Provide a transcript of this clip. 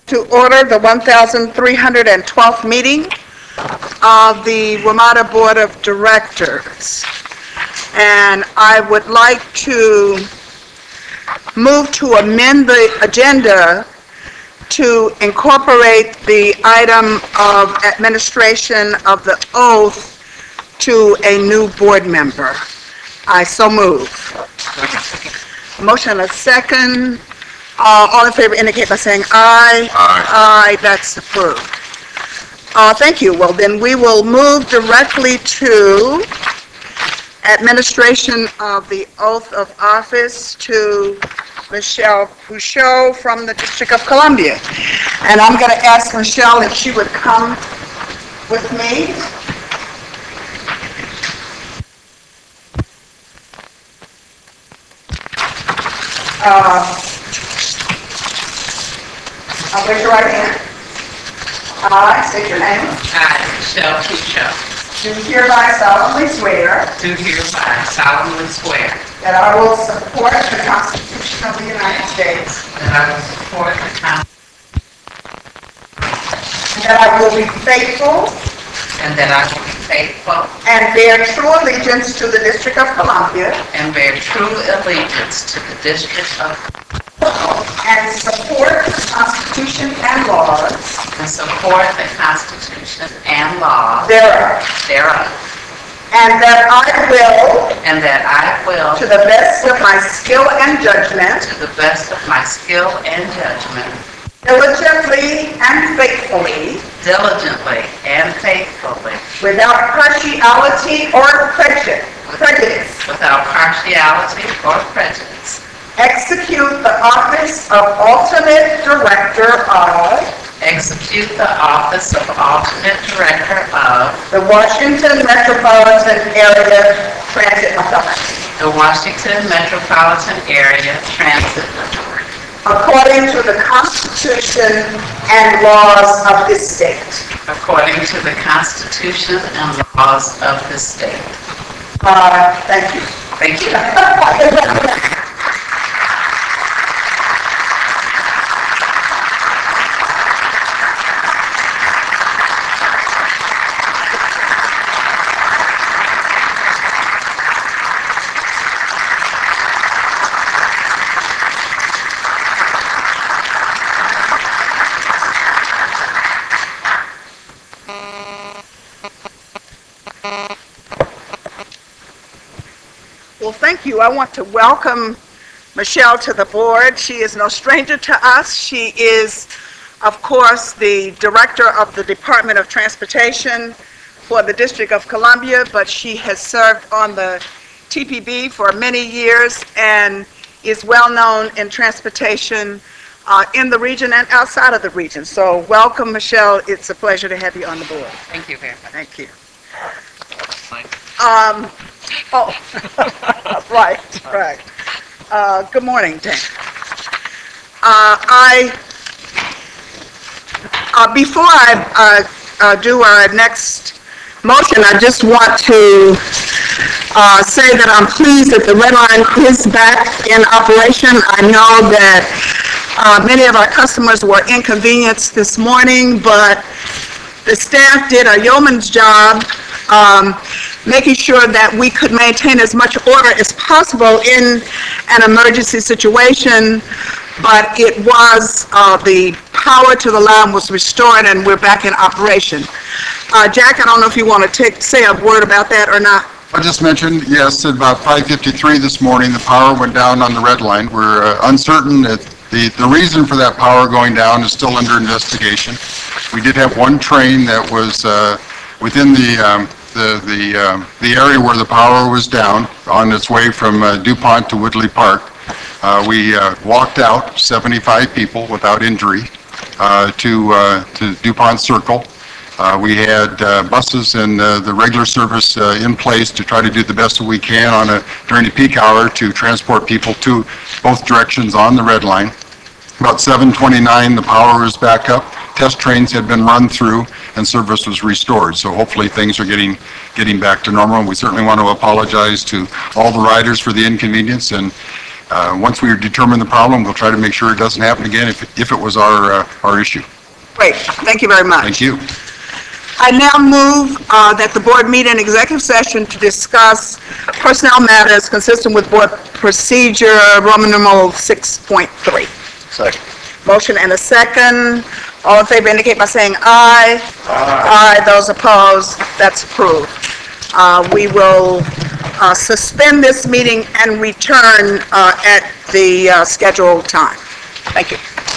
To order the 1,312th meeting of the WMATA Board of Directors. And I would like to move to amend the agenda to incorporate the item of administration of the oath to a new board member. I so move. Motion and a second. All in favor indicate by saying aye. Aye. Aye, that's approved. Thank you. Well, then we will move directly to administration of the oath of office to Michelle Pouchot from the District of Columbia. And I'm going to ask Michelle if she would come with me. I'll raise your right hand. I state your name. I, Michelle Pouchot, Do hereby solemnly swear do hereby solemnly swear that I will support the Constitution of the United States that I will support the Constitution and that I will be faithful and that I will be faithful and bear true allegiance to the District of Columbia and bear true allegiance to the District of and support the Constitution and laws and support the Constitution and laws thereof, and that I will, to the best of my skill and judgment, to the best of my skill and judgment, diligently and faithfully, without partiality or prejudice, execute the office of alternate director of the Washington Metropolitan Area Transit Authority, the Washington Metropolitan Area Transit Authority, according to the Constitution and laws of this state. according to the Constitution and laws of this state. Thank you. Thank you. Well, thank you. I want to welcome Michelle to the board. She is no stranger to us. She is, of course, the director of the Department of Transportation for the District of Columbia, but she has served on the TPB for many years and is well known in transportation in the region and outside of the region. So welcome, Michelle. It's a pleasure to have you on the board. Thank you very much. Thank you. Right. Good morning, Dan. Before I do our next motion, I just want to say that I'm pleased that the Red Line is back in operation. I know that many of our customers were inconvenienced this morning, but the staff did a yeoman's job making sure that we could maintain as much order as possible in an emergency situation, but it was, the power to the line was restored and we're back in operation. Jack, I don't know if you want to say a word about that or not. I just mentioned, yes, at about 5:53 this morning, the power went down on the Red Line. We're uncertain that the reason for that power going down is still under investigation. We did have one train that was within the area where the power was down on its way from DuPont to Woodley Park. We walked out 75 people without injury to DuPont Circle. We had buses and the regular service in place to try to do the best that we can during the peak hour to transport people to both directions on the Red Line. About 7:29, the power was back up. Test trains had been run through and service was restored. So hopefully things are getting back to normal. And we certainly want to apologize to all the riders for the inconvenience. And Once we determine the problem, we'll try to make sure it doesn't happen again if it was our issue. Great, thank you very much. Thank you. I now move that the board meet in executive session to discuss personnel matters consistent with board procedure, Roman numeral 6.3. Second. Motion and a second. All in favor indicate by saying aye. Aye. Those opposed, that's approved. We will suspend this meeting and return at the scheduled time. Thank you.